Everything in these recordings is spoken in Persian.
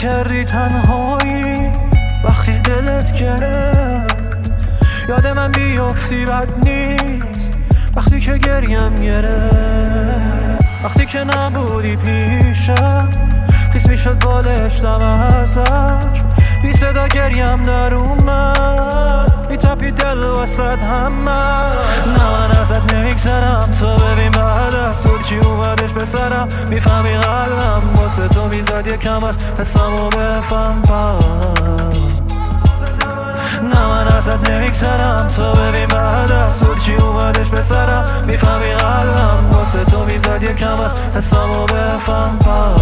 کردی تنهایی وقتی دلت گرفت. یاد من بیافتی بد نیست وقتی که گریم گرفت. وقتی که نبودی پیشم خیس میشد بالشتم ازش. بی صدا گریم در اومد میتپی دل وسط همه. نه من ازت نمیگذرم تو ببین بعد از طول چی اومدش به سرم. میفهمی قلبم واسه تو میزد یکم از حسمو بفهم. نه من ازت نمیگذرم تو ببین بعد از طول چی اومدش به سرم. میفهمی قلبم واسه تو میزد یکم از حسمو بفهم.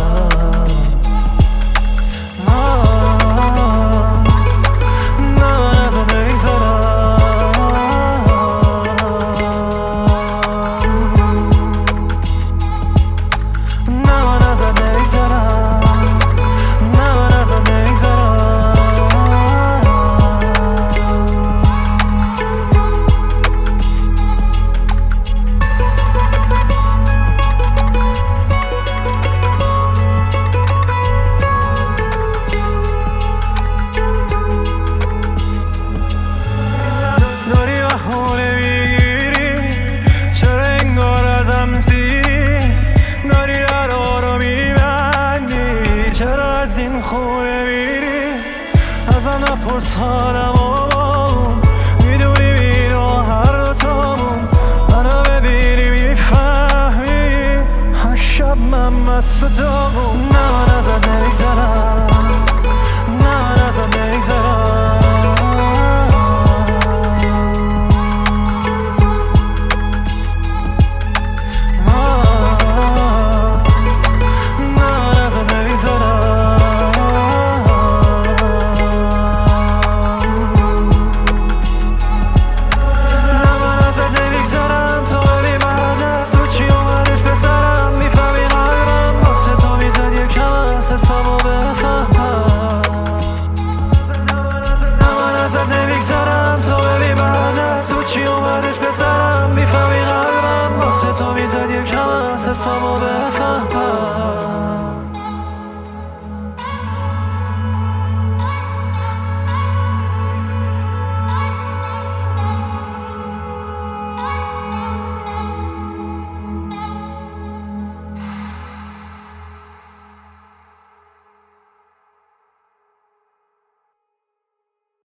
این خونه میری ازم نپرس حالمو. میدونی میرو هر دوتامون منو ببینی میفهمی هر شب من مست و داغون. نه من ازت نمیگذرم نه من ازت نمیگذرم. ازت نمیگذرم تو ببین بعد از تو چی اومدش به سرم. میفهمی قلبم واسه تو میزد یکم از حسامو بفهم.